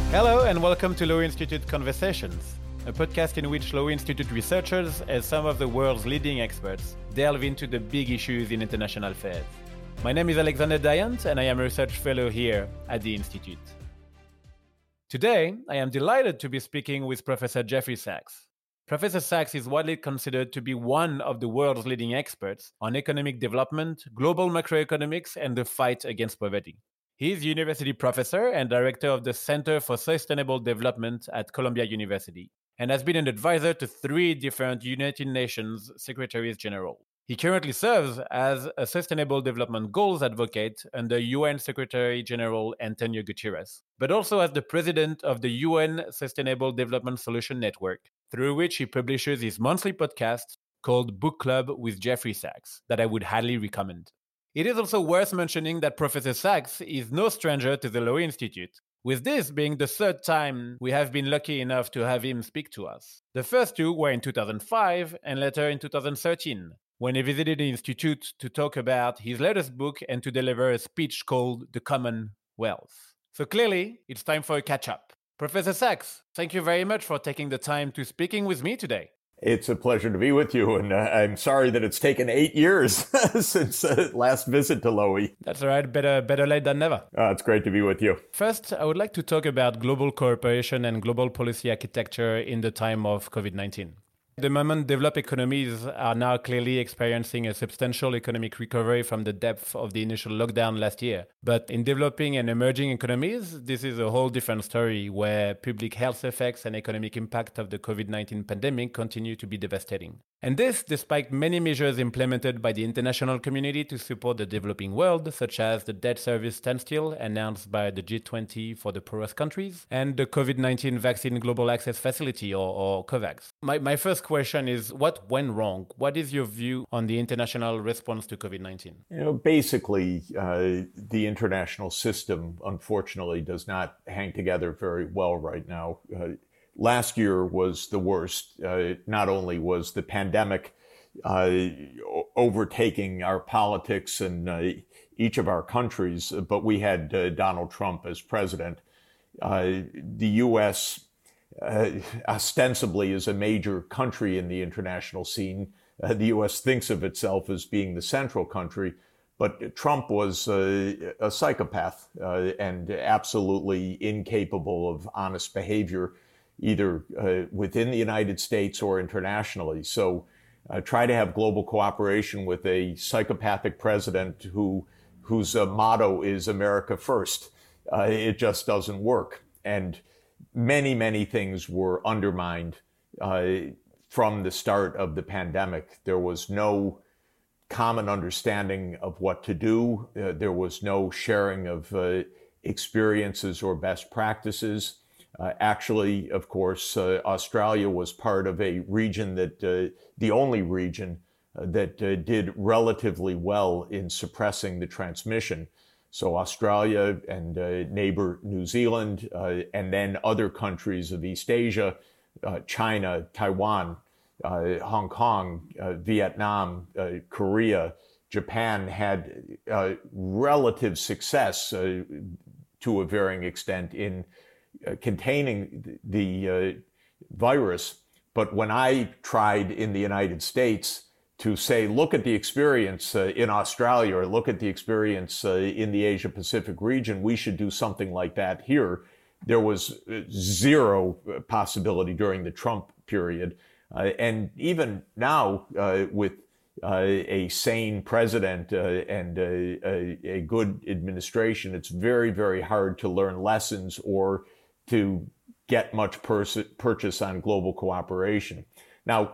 Hello and welcome to Lowy Institute Conversations, a podcast in which Lowy Institute researchers, as some of the world's leading experts, delve into the big issues in international affairs. My name is Alexander Dayant and I am a research fellow here at the Institute. Today, I am delighted to be speaking with Professor Jeffrey Sachs. Professor Sachs is widely considered to be one of the world's leading experts on economic development, global macroeconomics, and the fight against poverty. He is university professor and director of the Center for Sustainable Development at Columbia University, and has been an advisor to 3 different United Nations Secretaries General. He currently serves as a Sustainable Development Goals advocate under UN Secretary General Antonio Guterres, but also as the president of the UN Sustainable Development Solution Network, through which he publishes his monthly podcast called Book Club with Jeffrey Sachs, that I would highly recommend. It is also worth mentioning that Professor Sachs is no stranger to the Lowy Institute, with this being the 3rd time we have been lucky enough to have him speak to us. The first 2 were in 2005 and later in 2013, when he visited the Institute to talk about his latest book and to deliver a speech called The Commonwealth. So clearly, it's time for a catch-up. Professor Sachs, thank you very much for taking the time to speaking with me today. It's a pleasure to be with you, and I'm sorry that it's taken 8 years since last visit to Lowy. That's all right. Better late than never. It's great to be with you. First, I would like to talk about global cooperation and global policy architecture in the time of COVID-19. At the moment, developed economies are now clearly experiencing a substantial economic recovery from the depth of the initial lockdown last year. But in developing and emerging economies, this is a whole different story where public health effects and economic impact of the COVID-19 pandemic continue to be devastating. And this despite many measures implemented by the international community to support the developing world, such as the debt service standstill announced by the G20 for the poorest countries, and the COVID-19 Vaccine Global Access Facility, or COVAX. My first question is, what went wrong? What is your view on the international response to COVID-19? Basically, the international system, unfortunately, does not hang together very well right now. Last year was the worst. Not only was the pandemic overtaking our politics in each of our countries, but we had Donald Trump as president. The U.S. Ostensibly is a major country in the international scene. The U.S. thinks of itself as being the central country, but Trump was a psychopath and absolutely incapable of honest behavior, either within the United States or internationally. So try to have global cooperation with a psychopathic president whose motto is America first. It just doesn't work. And many things were undermined from the start of the pandemic. There was no common understanding of what to do. There was no sharing of experiences or best practices. Actually, of course, Australia was part of a region that, the only region that did relatively well in suppressing the transmission. So Australia and neighbor New Zealand, and then other countries of East Asia, China, Taiwan, Hong Kong, Vietnam, Korea, Japan had relative success to a varying extent in containing the virus. But when I tried in the United States to say, look at the experience in Australia or look at the experience in the Asia Pacific region, we should do something like that here, there was zero possibility during the Trump period. And even now, with a sane president and a good administration, it's very hard to learn lessons or to get much purchase on global cooperation. Now,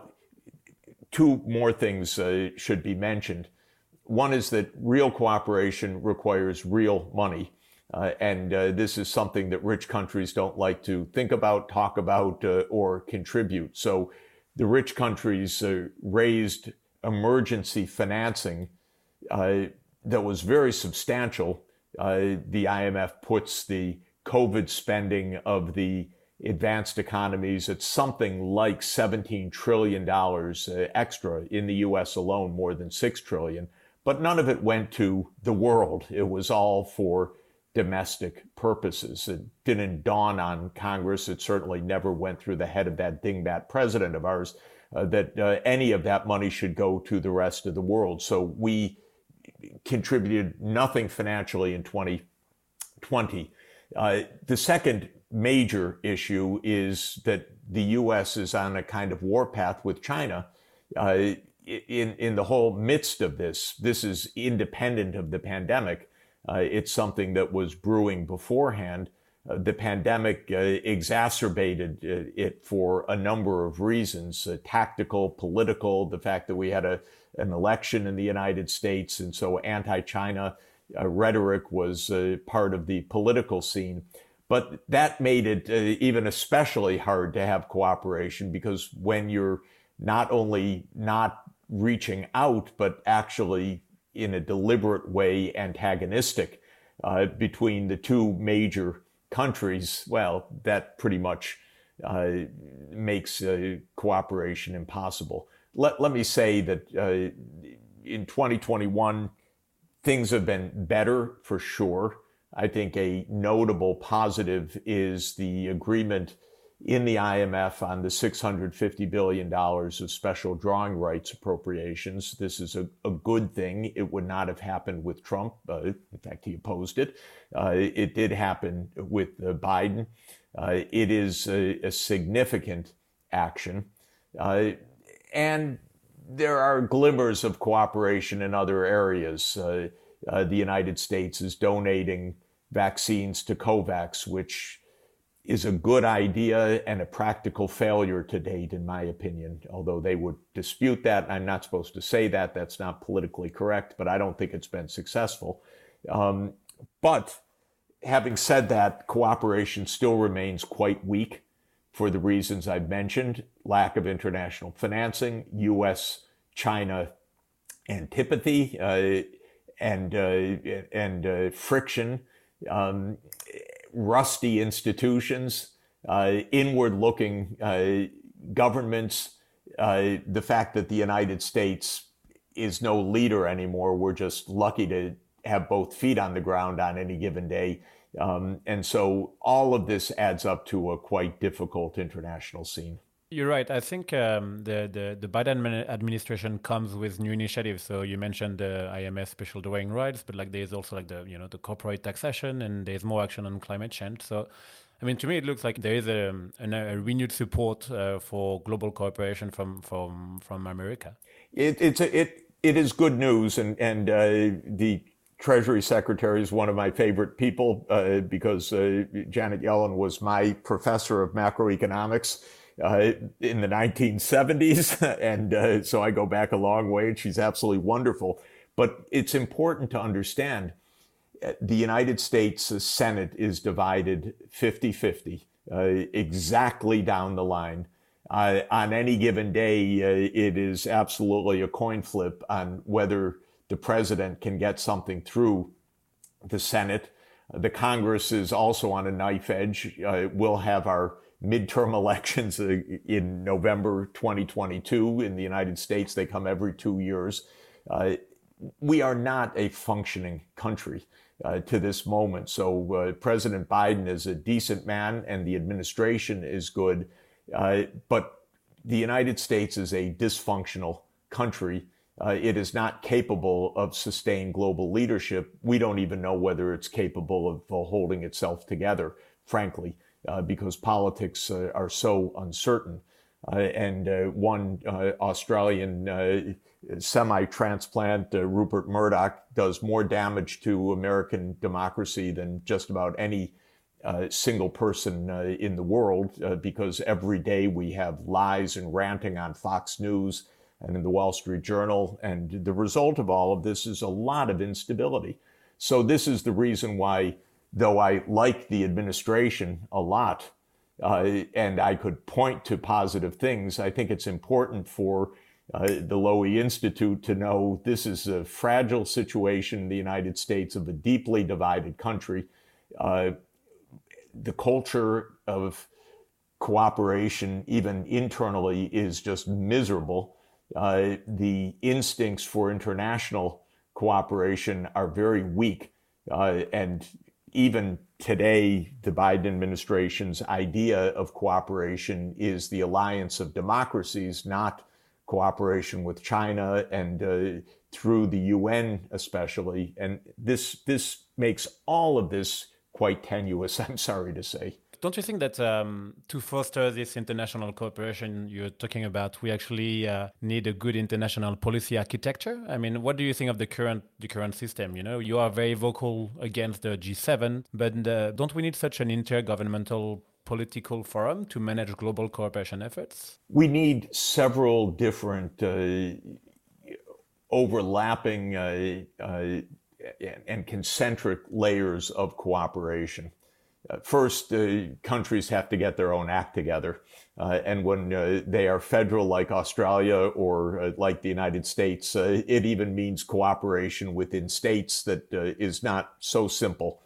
2 more things should be mentioned. One is that real cooperation requires real money. And this is something that rich countries don't like to think about, talk about, or contribute. So the rich countries raised emergency financing that was very substantial. The IMF puts the COVID spending of the advanced economies at something like $17 trillion extra in the US alone, more than $6 trillion. But none of it went to the world. It was all for domestic purposes. It didn't dawn on Congress. It certainly never went through the head of that dingbat president of ours that any of that money should go to the rest of the world. So we contributed nothing financially in 2020. The second major issue is that the U.S. is on a kind of warpath with China. In the whole midst of this is independent of the pandemic. It's something that was brewing beforehand. The pandemic exacerbated it for a number of reasons, tactical, political, the fact that we had an election in the United States, and so anti-China rhetoric was part of the political scene. But that made it even especially hard to have cooperation, because when you're not only not reaching out, but actually in a deliberate way antagonistic between the two major countries, well, that pretty much makes cooperation impossible. Let me say that in 2021, things have been better for sure. I think a notable positive is the agreement in the IMF on the $650 billion of special drawing rights appropriations. This is a good thing. It would not have happened with Trump. In fact, he opposed it. It did happen with Biden. It is a significant action. And there are glimmers of cooperation in other areas. The United States is donating vaccines to COVAX, which is a good idea and a practical failure to date, in my opinion, although they would dispute that. I'm not supposed to say that. That's not politically correct, but I don't think it's been successful. But having said that, cooperation still remains quite weak for the reasons I've mentioned: lack of international financing, U.S.-China antipathy, and friction, rusty institutions, inward-looking governments, the fact that the United States is no leader anymore. We're just lucky to have both feet on the ground on any given day. And so all of this adds up to a quite difficult international scene. You're right. I think the Biden administration comes with new initiatives. So you mentioned the IMF special drawing rights, but like there's also like the corporate taxation, and there's more action on climate change. So, I mean, to me, it looks like there is a renewed support for global cooperation from America. It is good news, and the Treasury Secretary is one of my favorite people because Janet Yellen was my professor of macroeconomics in the 1970s. And so I go back a long way, and she's absolutely wonderful. But it's important to understand the United States Senate is divided 50-50, exactly down the line. On any given day, it is absolutely a coin flip on whether the president can get something through the Senate. The Congress is also on a knife edge. We'll have our midterm elections in November 2022 in the United States. They come every 2 years. We are not a functioning country to this moment. So President Biden is a decent man and the administration is good. But the United States is a dysfunctional country. It is not capable of sustained global leadership. We don't even know whether it's capable of holding itself together, frankly, because politics are so uncertain. And one Australian semi-transplant, Rupert Murdoch, does more damage to American democracy than just about any single person in the world, because every day we have lies and ranting on Fox News and in the Wall Street Journal. And the result of all of this is a lot of instability. So this is the reason why, though I like the administration a lot, and I could point to positive things, I think it's important for the Lowy Institute to know this is a fragile situation in the United States of a deeply divided country. The culture of cooperation, even internally, is just miserable. The instincts for international cooperation are very weak. And even today, the Biden administration's idea of cooperation is the alliance of democracies, not cooperation with China and through the UN especially. And this makes all of this quite tenuous, I'm sorry to say. Don't you think that to foster this international cooperation you're talking about, we actually need a good international policy architecture? I mean, what do you think of the current system? You know, you are very vocal against the G7, but don't we need such an intergovernmental political forum to manage global cooperation efforts? We need several different overlapping and concentric layers of cooperation. First, countries have to get their own act together. And when they are federal like Australia or like the United States, it even means cooperation within states that is not so simple.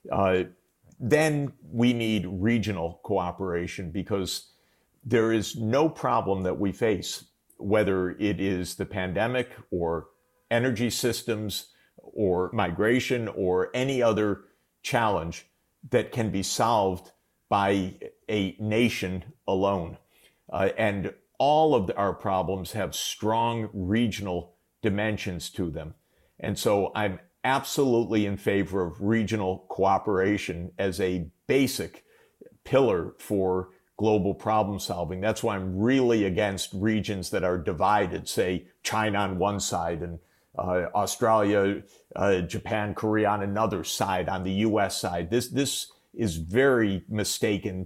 Then we need regional cooperation because there is no problem that we face, whether it is the pandemic or energy systems or migration or any other challenge that can be solved by a nation alone. And all of our problems have strong regional dimensions to them. And so I'm absolutely in favor of regional cooperation as a basic pillar for global problem solving. That's why I'm really against regions that are divided, say China on one side and Australia, Japan, Korea on another side, on the U.S. side. This is very mistaken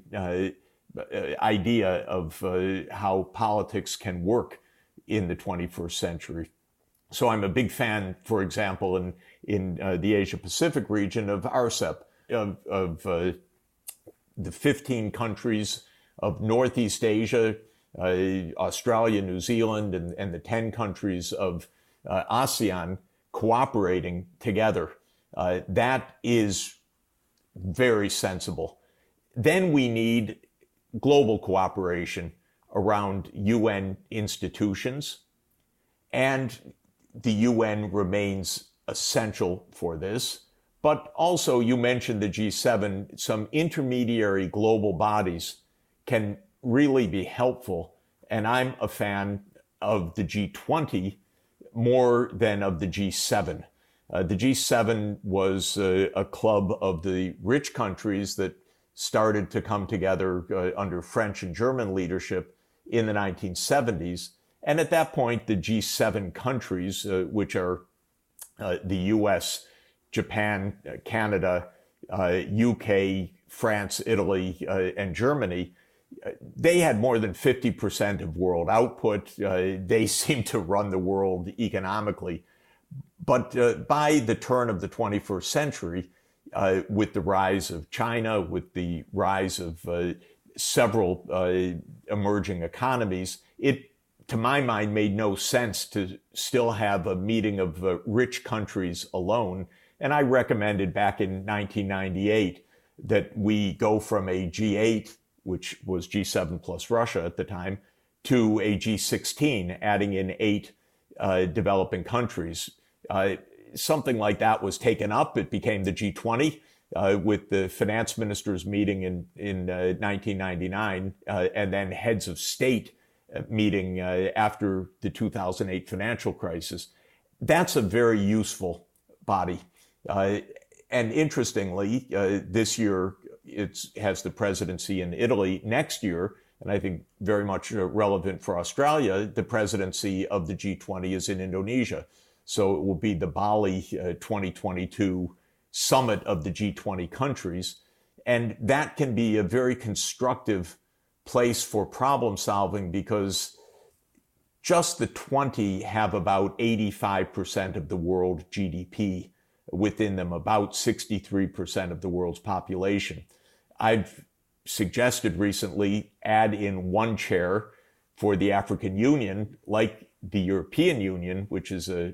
idea of how politics can work in the 21st century. So I'm a big fan, for example, in the Asia-Pacific region of RCEP, of the 15 countries of Northeast Asia, Australia, New Zealand, and the 10 countries of ASEAN cooperating together. That is very sensible. Then we need global cooperation around UN institutions, and the UN remains essential for this. But also, you mentioned the G7, some intermediary global bodies can really be helpful. And I'm a fan of the G20 more than of the G7. The G7 was a club of the rich countries that started to come together under French and German leadership in the 1970s. And at that point, the G7 countries, which are the US, Japan, Canada, UK, France, Italy, and Germany, they had more than 50% of world output. They seemed to run the world economically. But by the turn of the 21st century, with the rise of China, with the rise of several emerging economies, it, to my mind, made no sense to still have a meeting of rich countries alone. And I recommended back in 1998 that we go from a G8, which was G7 plus Russia at the time, to a G16, adding in 8 developing countries. Something like that was taken up. It became the G20 with the finance ministers meeting in 1999, and then heads of state meeting after the 2008 financial crisis. That's a very useful body. And interestingly, this year it has the presidency in Italy. Next year, and I think very much relevant for Australia, the presidency of the G20 is in Indonesia. So it will be the Bali 2022 summit of the G20 countries. And that can be a very constructive place for problem solving because just the 20 have about 85% of the world GDP within them, about 63% of the world's population. I've suggested recently add in one chair for the African Union, like the European Union, which is the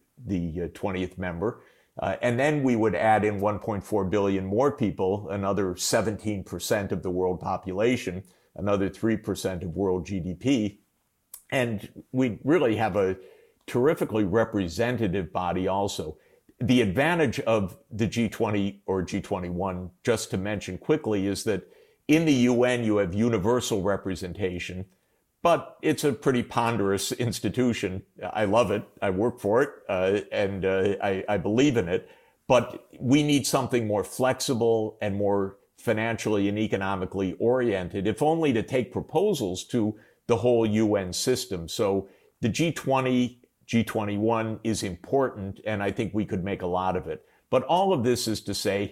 20th member. And then we would add in 1.4 billion more people, another 17% of the world population, another 3% of world GDP. And we really have a terrifically representative body also. the advantage of the G20 or G21, just to mention quickly, is that in the UN you have universal representation, but it's a pretty ponderous institution. I love it. I work for it, and I believe in it. But we need something more flexible and more financially and economically oriented, if only to take proposals to the whole UN system. So the G20, G21 is important, and I think we could make a lot of it. But all of this is to say,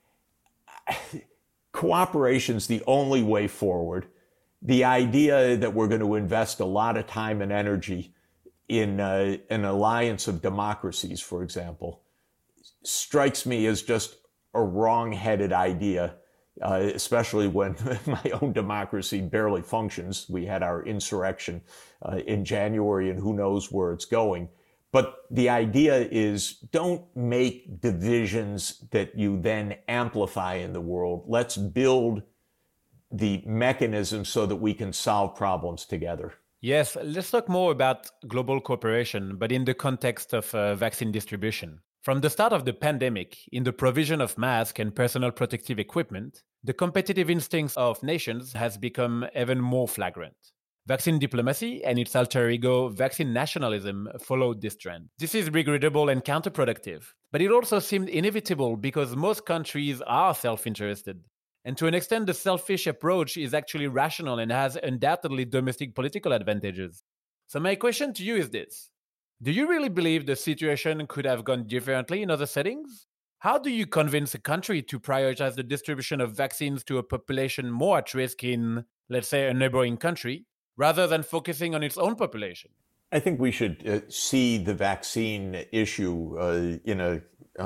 cooperation's the only way forward. The idea that we're going to invest a lot of time and energy in an alliance of democracies, for example, strikes me as just a wrong-headed idea, especially when my own democracy barely functions. We had our insurrection in January, and who knows where it's going. But the idea is, don't make divisions that you then amplify in the world. Let's build the mechanism so that we can solve problems together. Yes, let's talk more about global cooperation, but in the context of vaccine distribution. From the start of the pandemic, in the provision of masks and personal protective equipment, the competitive instincts of nations has become even more flagrant. Vaccine diplomacy and its alter ego, vaccine nationalism, followed this trend. This is regrettable and counterproductive, but it also seemed inevitable because most countries are self-interested. And to an extent, the selfish approach is actually rational and has undoubtedly domestic political advantages. So my question to you is this. Do you really believe the situation could have gone differently in other settings? How do you convince a country to prioritize the distribution of vaccines to a population more at risk in, let's say, a neighboring country, rather than focusing on its own population? I think we should see the vaccine issue in a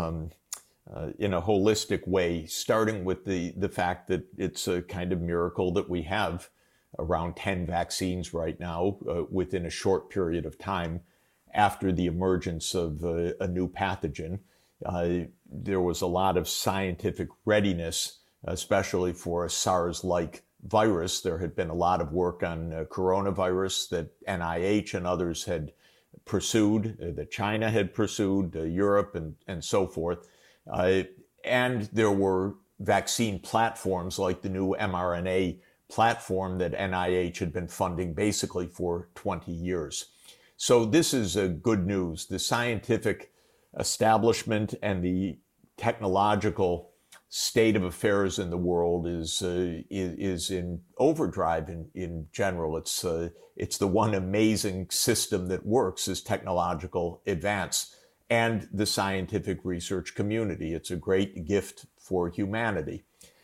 holistic way, starting with the fact that it's a kind of miracle that we have around 10 vaccines right now within a short period of time after the emergence of a new pathogen. There was a lot of scientific readiness, especially for a SARS-like virus. There had been a lot of work on coronavirus that NIH and others had pursued, that China had pursued, Europe and so forth. And there were vaccine platforms like the new mRNA platform that NIH had been funding basically for 20 years. So this is good news. The scientific establishment and the technological state of affairs in the world is in overdrive in general. It's the one amazing system that works is technological advance and the scientific research community. It's a great gift for humanity.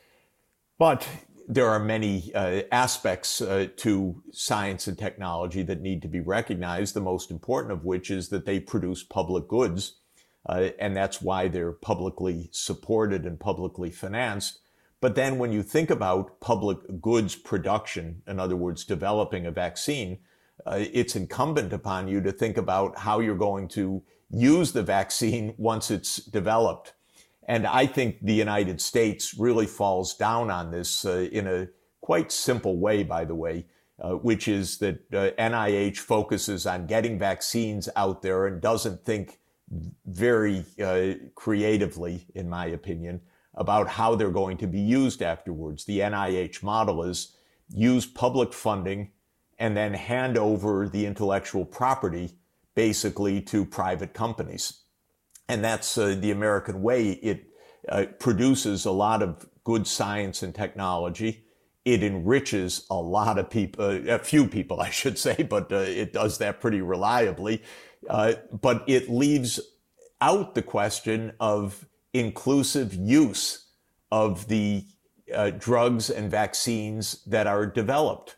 But there are many aspects to science and technology that need to be recognized, the most important of which is that they produce public goods, and that's why they're publicly supported and publicly financed. But then when you think about public goods production, in other words, developing a vaccine, it's incumbent upon you to think about how you're going to use the vaccine once it's developed. And I think the United States really falls down on this in a quite simple way, by the way, which is that NIH focuses on getting vaccines out there and doesn't think very creatively, in my opinion, about how they're going to be used afterwards. The NIH model is use public funding and then hand over the intellectual property basically to private companies. And that's the American way. It produces a lot of good science and technology. It enriches a lot of people, a few people, I should say, but it does that pretty reliably. But it leaves out the question of inclusive use of the drugs and vaccines that are developed.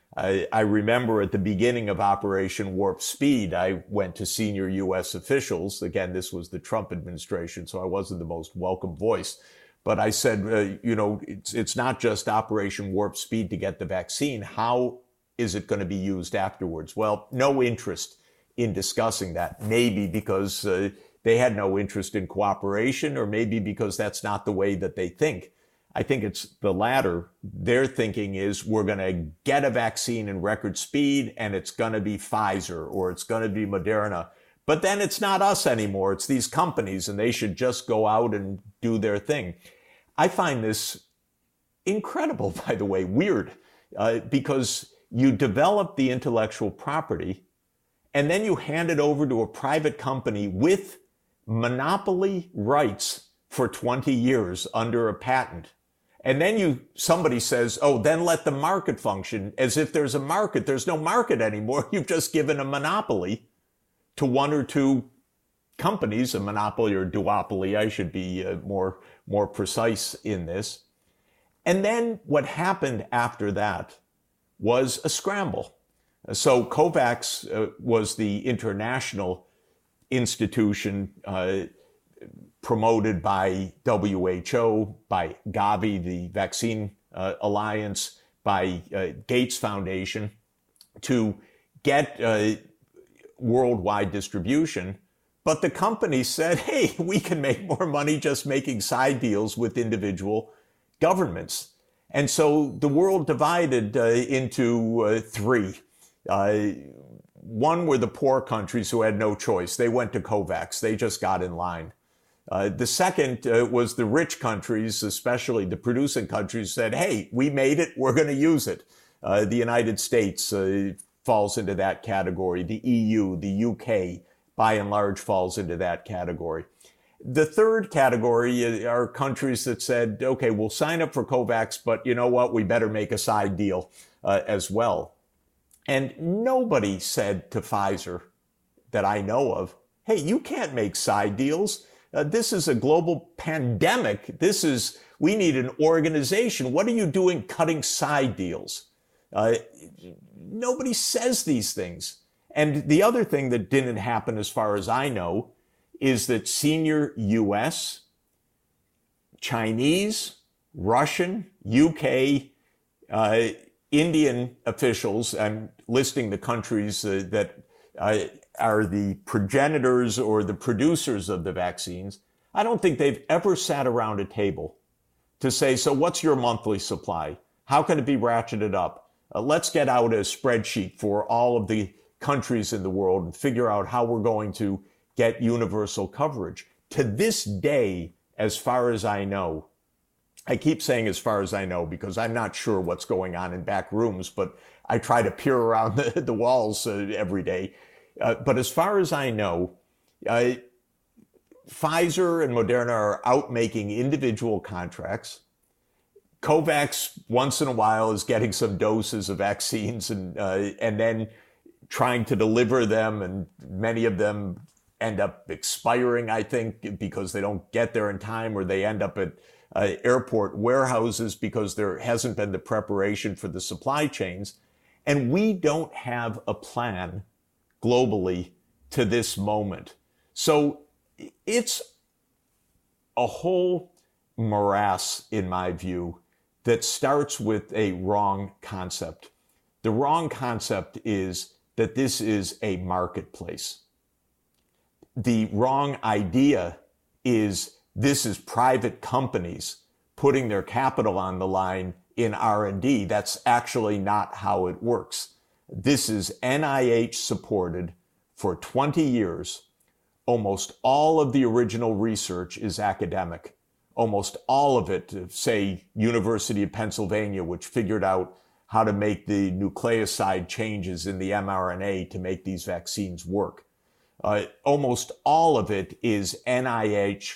I remember at the beginning of Operation Warp Speed, I went to senior U.S. officials. Again, this was the Trump administration, so I wasn't the most welcome voice. But I said, it's not just Operation Warp Speed to get the vaccine. How is it going to be used afterwards? Well, no interest in discussing that. Maybe because they had no interest in cooperation, or maybe because that's not the way that they think. I think it's the latter. Their thinking is we're going to get a vaccine in record speed and it's going to be Pfizer or it's going to be Moderna. But then it's not us anymore. It's these companies, and they should just go out and do their thing. I find this incredible, by the way, weird, because you develop the intellectual property and then you hand it over to a private company with monopoly rights for 20 years under a patent. And then somebody says, oh, then let the market function, as if there's a market. There's no market anymore. You've just given a monopoly to one or two companies, a monopoly or duopoly. I should be more precise in this. And then what happened after that was a scramble. So COVAX was the international institution promoted by WHO, by Gavi, the Vaccine Alliance, by Gates Foundation to get worldwide distribution. But the company said, hey, we can make more money just making side deals with individual governments. And so the world divided into three. One were the poor countries who had no choice. They went to COVAX. They just got in line. The second was the rich countries, especially the producing countries, said, hey, we made it. We're going to use it. The United States falls into that category. The EU, the UK, by and large, falls into that category. The third category are countries that said, okay, we'll sign up for COVAX, but you know what? We better make a side deal as well. And nobody said to Pfizer that I know of, hey, you can't make side deals. This is a global pandemic. We need an organization. What are you doing cutting side deals? Nobody says these things. And the other thing that didn't happen, as far as I know, is that senior US, Chinese, Russian, UK, Indian officials, I'm listing the countries that are the progenitors or the producers of the vaccines, I don't think they've ever sat around a table to say, so what's your monthly supply? How can it be ratcheted up? Let's get out a spreadsheet for all of the countries in the world and figure out how we're going to get universal coverage. To this day, as far as I know, I keep saying as far as I know because I'm not sure what's going on in back rooms, but I try to peer around the walls every day. But as far as I know, Pfizer and Moderna are out making individual contracts. COVAX once in a while is getting some doses of vaccines and then trying to deliver them, and many of them end up expiring, I think, because they don't get there in time, or they end up at airport warehouses because there hasn't been the preparation for the supply chains. And we don't have a plan globally to this moment. So it's a whole morass, in my view, that starts with a wrong concept. The wrong concept is that this is a marketplace. The wrong idea is this is private companies putting their capital on the line in R&D. That's actually not how it works. This is NIH supported for 20 years. Almost all of the original research is academic. Almost all of it, say, University of Pennsylvania, which figured out how to make the nucleoside changes in the mRNA to make these vaccines work. Almost all of it is NIH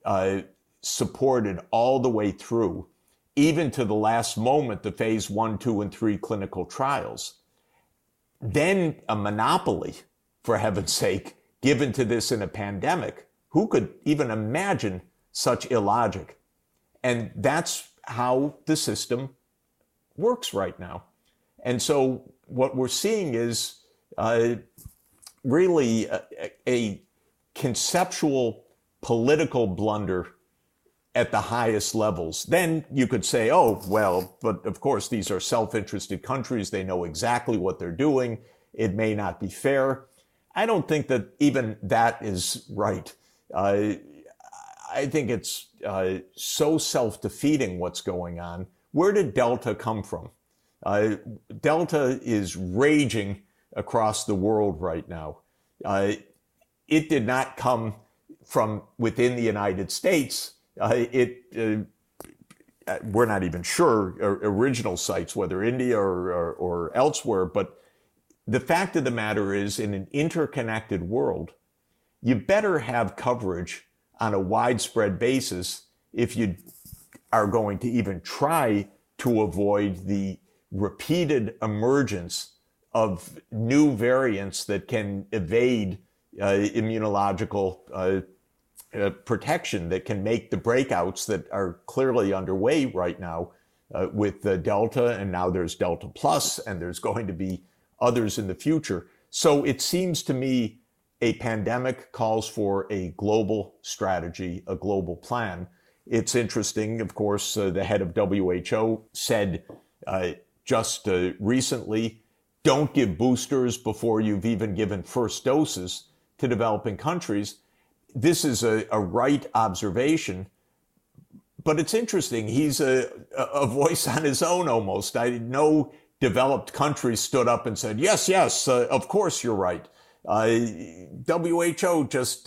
supported all the way through, even to the last moment, the phase 1, 2, and 3 clinical trials. Then a monopoly, for heaven's sake, given to this in a pandemic. Who could even imagine such illogic? And that's how the system works right now. And so what we're seeing is really a conceptual political blunder at the highest levels. Then you could say, oh, well, but of course, these are self-interested countries. They know exactly what they're doing. It may not be fair. I don't think that even that is right. I think it's so self-defeating what's going on. Where did Delta come from? Delta is raging across the world right now. it did not come from within the United States. We're not even sure original sites, whether India or elsewhere. But the fact of the matter is, in an interconnected world, you better have coverage on a widespread basis if you are going to even try to avoid the repeated emergence of new variants that can evade immunological protection, that can make the breakouts that are clearly underway right now with Delta, and now there's Delta Plus, and there's going to be others in the future. So it seems to me a pandemic calls for a global strategy, a global plan. It's interesting, of course, the head of WHO said just recently, don't give boosters before you've even given first doses to developing countries. This is a right observation, but it's interesting. He's a voice on his own almost. No developed country stood up and said, yes, of course you're right. WHO just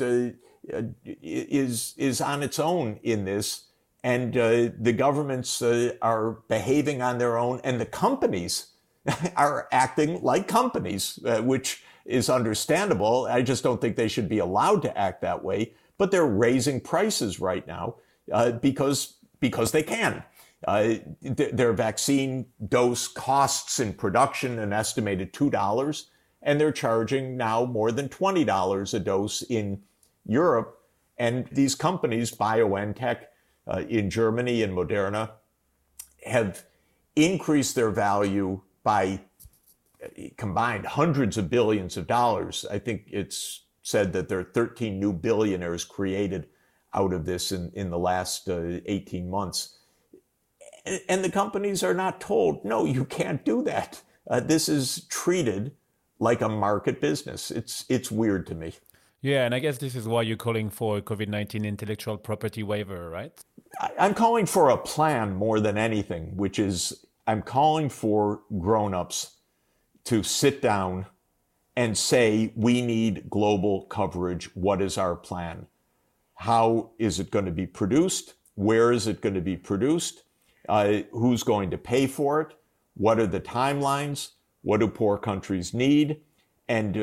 is on its own in this, and the governments are behaving on their own, and the companies are acting like companies, which is understandable. I just don't think they should be allowed to act that way. But they're raising prices right now because they can. Their vaccine dose costs in production an estimated $2, and they're charging now more than $20 a dose in Europe. And these companies, BioNTech in Germany and Moderna, have increased their value by combined hundreds of billions of dollars. I think it's said that there are 13 new billionaires created out of this in the last 18 months. And the companies are not told, no, you can't do that. This is treated like a market business. It's weird to me. Yeah, and I guess this is why you're calling for a COVID-19 intellectual property waiver, right? I'm calling for a plan more than anything, which is I'm calling for grown-ups to sit down and say, we need global coverage. What is our plan? How is it going to be produced? Where is it going to be produced? Who's going to pay for it? What are the timelines? What do poor countries need? And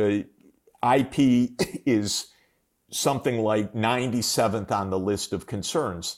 IP is something like 97th on the list of concerns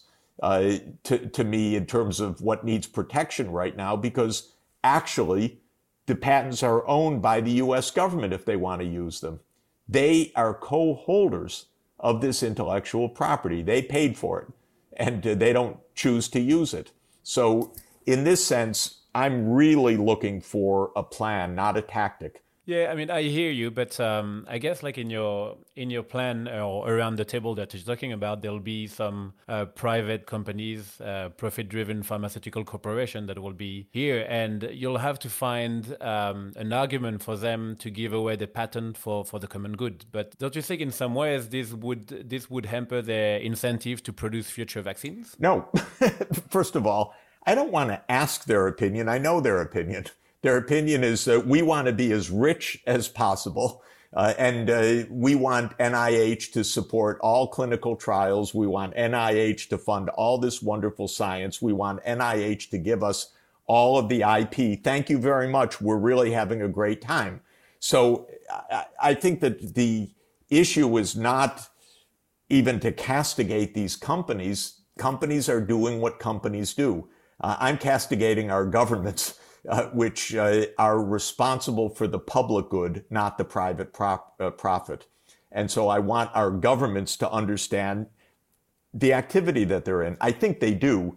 to me in terms of what needs protection right now, because actually the patents are owned by the U.S. government if they want to use them. They are co-holders of this intellectual property. They paid for it, and they don't choose to use it. So in this sense, I'm really looking for a plan, not a tactic. Yeah, I mean, I hear you, but I guess like in your plan or around the table that you're talking about, there'll be some private companies, profit-driven pharmaceutical corporation that will be here, and you'll have to find an argument for them to give away the patent for the common good. But don't you think in some ways this would hamper their incentive to produce future vaccines? No. First of all, I don't want to ask their opinion. I know their opinion. Their opinion is that we want to be as rich as possible, and we want NIH to support all clinical trials. We want NIH to fund all this wonderful science. We want NIH to give us all of the IP. Thank you very much. We're really having a great time. So I think that the issue is not even to castigate these companies. Companies are doing what companies do. I'm castigating our governments, which are responsible for the public good, not the private profit. And so I want our governments to understand the activity that they're in. I think they do.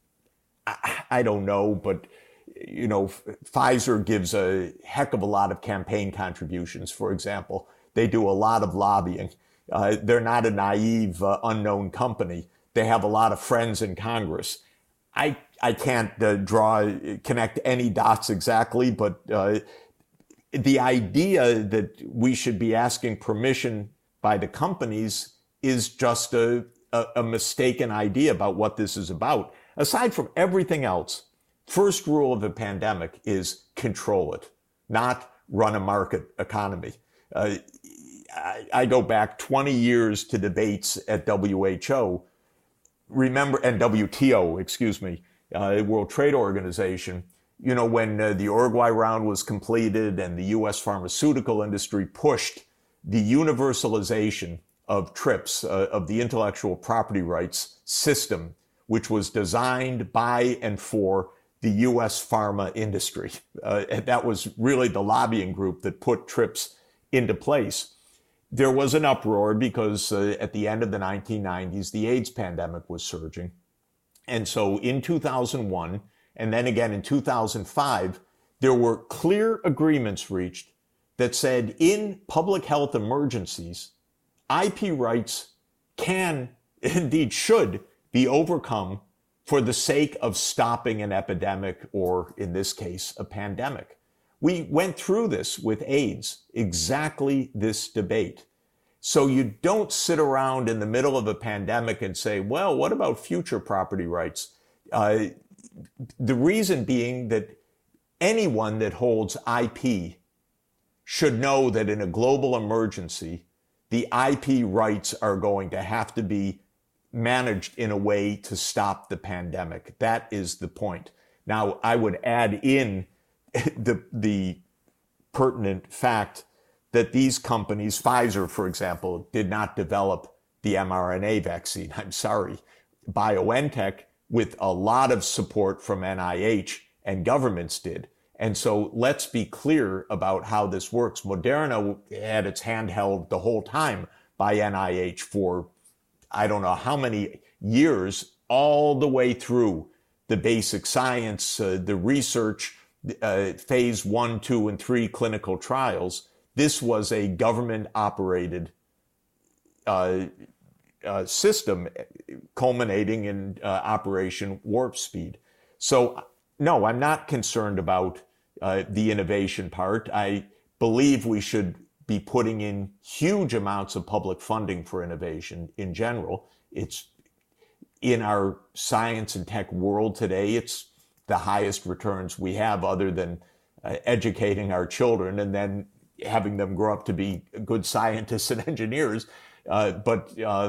I don't know, but, you know, Pfizer gives a heck of a lot of campaign contributions, for example. They do a lot of lobbying. They're not a naive, unknown company. They have a lot of friends in Congress. I can't connect any dots exactly, but the idea that we should be asking permission by the companies is just a mistaken idea about what this is about. Aside from everything else, first rule of a pandemic is control it, not run a market economy. I go back 20 years to debates at WHO, and WTO, excuse me, World Trade Organization. You know, when the Uruguay round was completed and the U.S. pharmaceutical industry pushed the universalization of TRIPS, of the intellectual property rights system, which was designed by and for the U.S. pharma industry. And that was really the lobbying group that put TRIPS into place. There was an uproar because at the end of the 1990s, the AIDS pandemic was surging. And so in 2001, and then again in 2005, there were clear agreements reached that said in public health emergencies, IP rights can, indeed should, be overcome for the sake of stopping an epidemic, or in this case, a pandemic. We went through this with AIDS, exactly this debate. So you don't sit around in the middle of a pandemic and say, well, what about future property rights? The reason being that anyone that holds IP should know that in a global emergency, the IP rights are going to have to be managed in a way to stop the pandemic. That is the point. Now, I would add in the pertinent fact that these companies, Pfizer, for example, did not develop the mRNA vaccine. I'm sorry. BioNTech, with a lot of support from NIH and governments, did. And so let's be clear about how this works. Moderna had its hand held the whole time by NIH for I don't know how many years, all the way through the basic science, the research, phase 1, 2, and 3 clinical trials. This was a government-operated system culminating in Operation Warp Speed. So, no, I'm not concerned about the innovation part. I believe we should be putting in huge amounts of public funding for innovation in general. It's in our science and tech world today, it's the highest returns we have other than educating our children and then having them grow up to be good scientists and engineers. But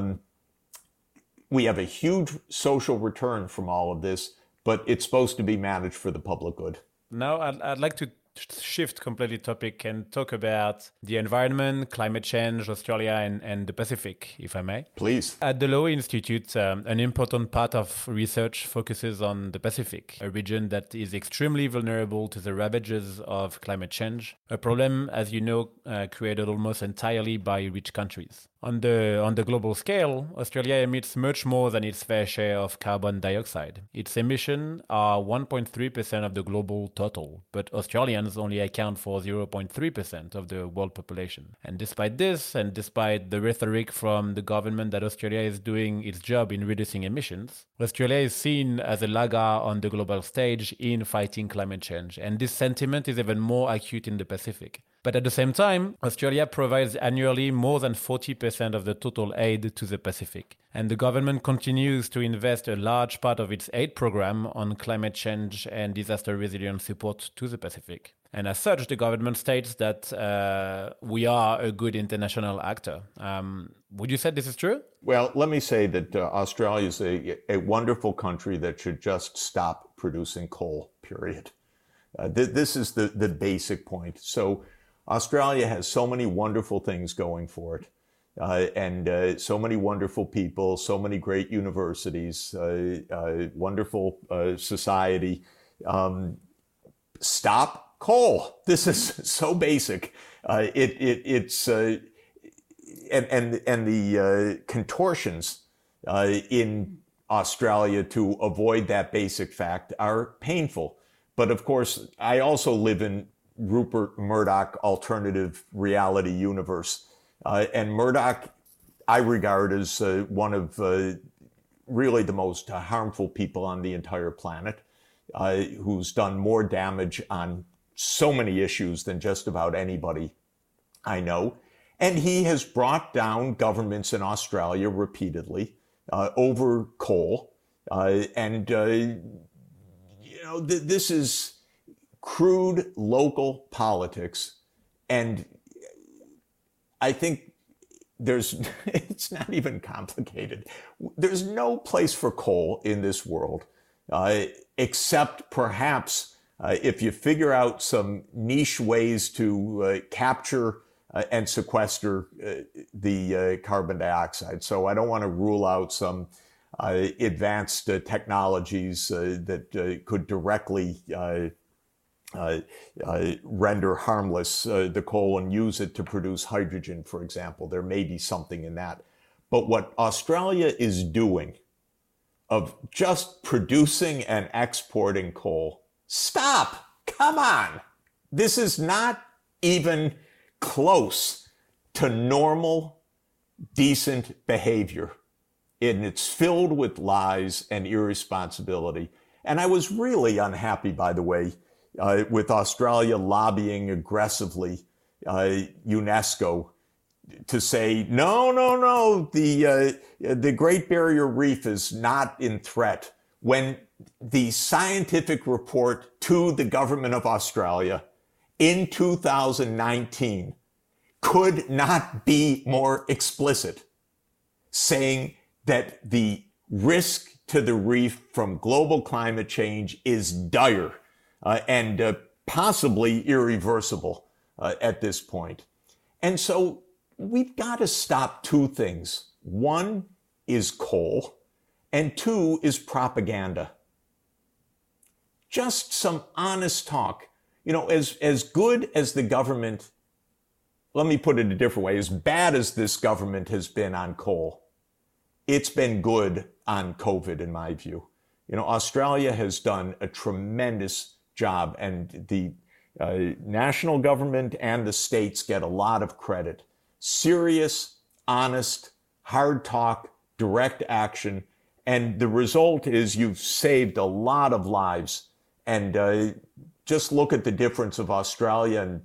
we have a huge social return from all of this, but it's supposed to be managed for the public good. Now, I'd like to shift completely topic and talk about the environment, climate change, Australia, and the Pacific, if I may. Please. At the Lowy Institute, an important part of research focuses on the Pacific, a region that is extremely vulnerable to the ravages of climate change, a problem, as you know, created almost entirely by rich countries. On the global scale, Australia emits much more than its fair share of carbon dioxide. Its emissions are 1.3% of the global total, but Australians only account for 0.3% of the world population. And despite this, and despite the rhetoric from the government that Australia is doing its job in reducing emissions, Australia is seen as a laggard on the global stage in fighting climate change. And this sentiment is even more acute in the Pacific. But at the same time, Australia provides annually more than 40% of the total aid to the Pacific. And the government continues to invest a large part of its aid program on climate change and disaster resilience support to the Pacific. And as such, the government states that we are a good international actor. Would you say this is true? Well, let me say that Australia is a wonderful country that should just stop producing coal, period. This is the basic point. So Australia has so many wonderful things going for it, and so many wonderful people, so many great universities, wonderful society. Stop coal. This is so basic. It's and the contortions in Australia to avoid that basic fact are painful. But of course, I also live in Rupert Murdoch alternative reality universe. And Murdoch, I regard as one of really the most harmful people on the entire planet, who's done more damage on so many issues than just about anybody I know. And he has brought down governments in Australia repeatedly over coal. This is crude local politics. And I think it's not even complicated. There's no place for coal in this world, except perhaps if you figure out some niche ways to capture and sequester the carbon dioxide. So I don't want to rule out some advanced technologies that could directly render harmless the coal and use it to produce hydrogen, for example. There may be something in that. But what Australia is doing of just producing and exporting coal, stop! Come on! This is not even close to normal, decent behavior. And it's filled with lies and irresponsibility. And I was really unhappy, by the way, with Australia lobbying aggressively UNESCO to say, no, the Great Barrier Reef is not in threat, when the scientific report to the government of Australia in 2019 could not be more explicit, saying that the risk to the reef from global climate change is dire and possibly irreversible at this point. And so we've got to stop two things. One is coal, and two is propaganda. Just some honest talk. You know, as good as the government, let me put it a different way, as bad as this government has been on coal, it's been good on COVID, in my view. You know, Australia has done a tremendous job, and the national government and the states get a lot of credit. Serious, honest, hard talk, direct action. And the result is you've saved a lot of lives. And just look at the difference of Australia and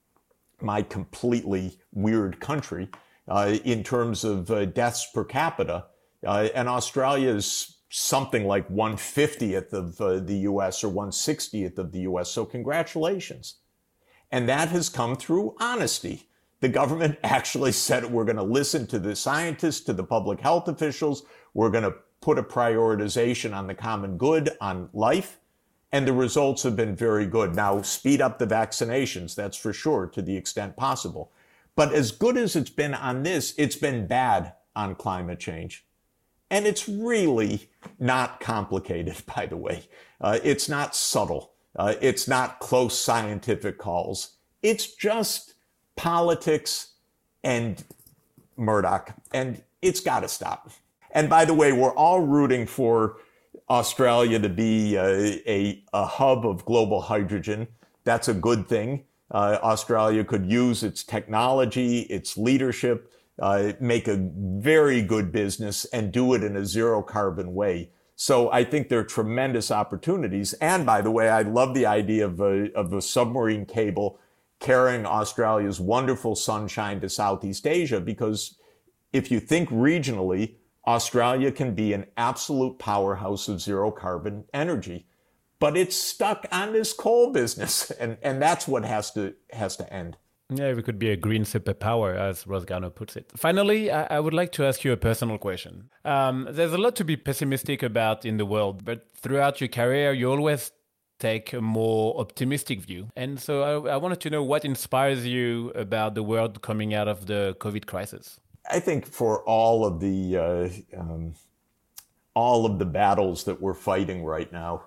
my completely weird country in terms of deaths per capita. And Australia is something like 1/50th of the U.S. or 1/60th of the U.S. So congratulations. And that has come through honesty. The government actually said, we're going to listen to the scientists, to the public health officials. We're going to put a prioritization on the common good, on life. And the results have been very good. Now, speed up the vaccinations, that's for sure, to the extent possible. But as good as it's been on this, it's been bad on climate change. And it's really not complicated, by the way. It's not subtle. It's not close scientific calls. It's just politics and Murdoch. And it's got to stop. And by the way, we're all rooting for Australia to be a hub of global hydrogen. That's a good thing. Australia could use its technology, its leadership, make a very good business and do it in a zero carbon way. So I think there are tremendous opportunities. And by the way, I love the idea of a submarine cable carrying Australia's wonderful sunshine to Southeast Asia, because if you think regionally, Australia can be an absolute powerhouse of zero carbon energy. But it's stuck on this coal business, and that's what has to end. Yeah, we could be a green superpower, as Ross Garnaut puts it. Finally, I would like to ask you a personal question. There's a lot to be pessimistic about in the world, but throughout your career, you always take a more optimistic view. And so I wanted to know what inspires you about the world coming out of the COVID crisis. I think for all of the battles that we're fighting right now,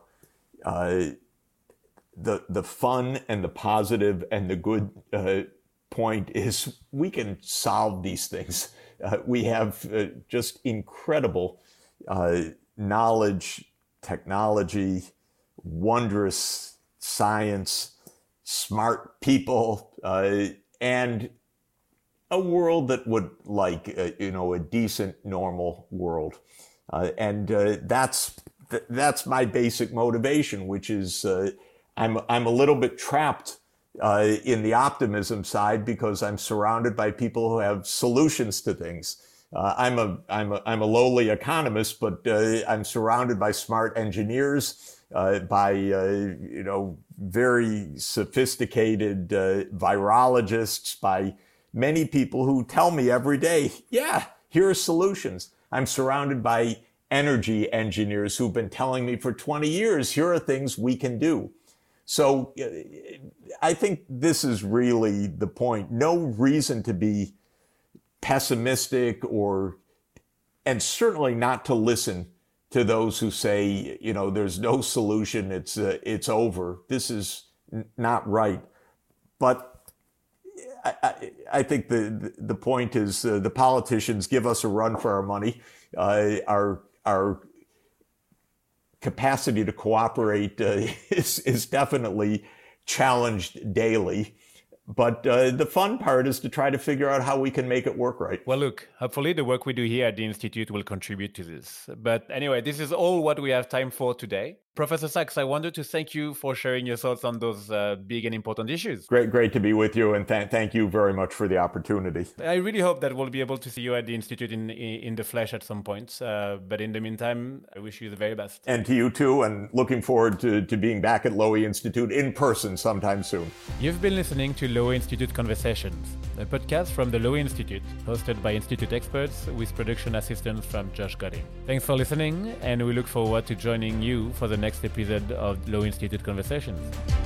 the fun and the positive and the good point is we can solve these things. We have just incredible knowledge, technology, wondrous science, smart people, and a world that would like a decent, normal world. And that's my basic motivation, which is I'm a little bit trapped in the optimism side because I'm surrounded by people who have solutions to things. I'm a lowly economist, but I'm surrounded by smart engineers, by very sophisticated virologists, by many people who tell me every day, yeah, here are solutions. I'm surrounded by energy engineers who've been telling me for 20 years, here are things we can do. So I think this is really the point. No reason to be pessimistic and certainly not to listen to those who say, there's no solution. It's over. This is not right. But I think the point is the politicians give us a run for our money. Our capacity to cooperate is definitely challenged daily. But the fun part is to try to figure out how we can make it work right. Well, look, hopefully the work we do here at the Institute will contribute to this. But anyway, this is all what we have time for today. Professor Sachs, I wanted to thank you for sharing your thoughts on those big and important issues. Great to be with you, and thank you very much for the opportunity. I really hope that we'll be able to see you at the Institute in the flesh at some point. But in the meantime, I wish you the very best. And to you too, and looking forward to being back at Lowy Institute in person sometime soon. You've been listening to Lowy Institute Conversations, a podcast from the Lowy Institute, hosted by Institute experts with production assistance from Josh Godin. Thanks for listening, and we look forward to joining you for the next episode of Lowy Institute Conversations.